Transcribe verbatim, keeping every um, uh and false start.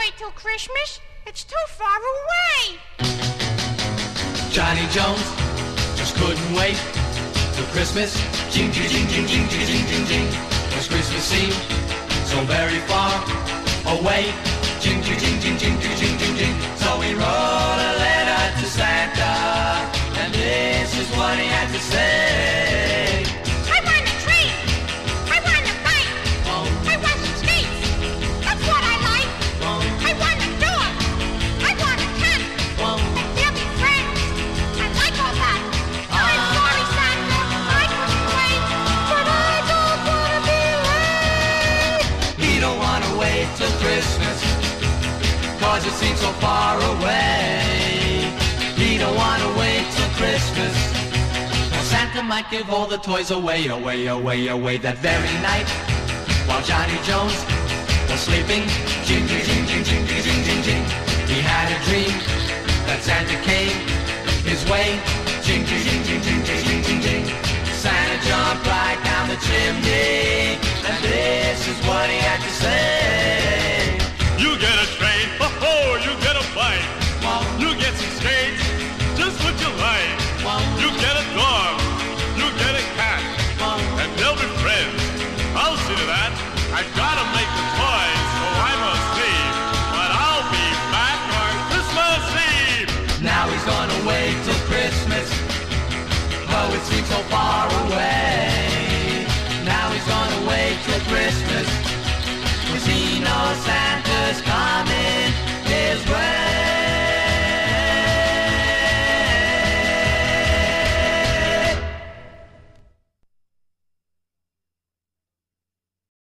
wait till Christmas. It's too far away. Johnny Jones just couldn't wait till Christmas. Jing, jing, jing, jing, jing, jing, jing, jing, jing. As Christmas seemed so very far away. Jing, jing, jing, jing, jing, jing, jing, jing, jing. So he wrote a letter to Santa, and this is what he had to say. I want a tree. I want a bike. Oh. I want some skates. That's what I like. Oh. I want a dog. I want a cat. Oh. And they'll be friends. I like all that. I'm sorry, Santa. I couldn't wait. But I don't want to be late. He don't want to wait till Christmas, cause it seems so far away. He don't want to wait till Christmas. Now Santa might give all the toys away, away, away, away that very night. While Johnny Jones was sleeping, jing, jing, jing, jing, jing, jing, jing, jing, jing. He had a dream that Santa came his way. Jing, jing, jing, jing, jing, jing, jing, jing, jing. Santa jumped right down the chimney, and this is what he had to say.